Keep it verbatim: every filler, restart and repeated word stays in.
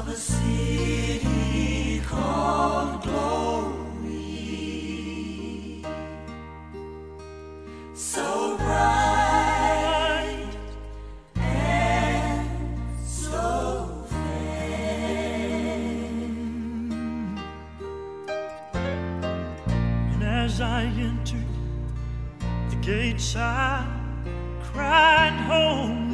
a city called glory, so bright and so fair. And as I entered the gates, I cried home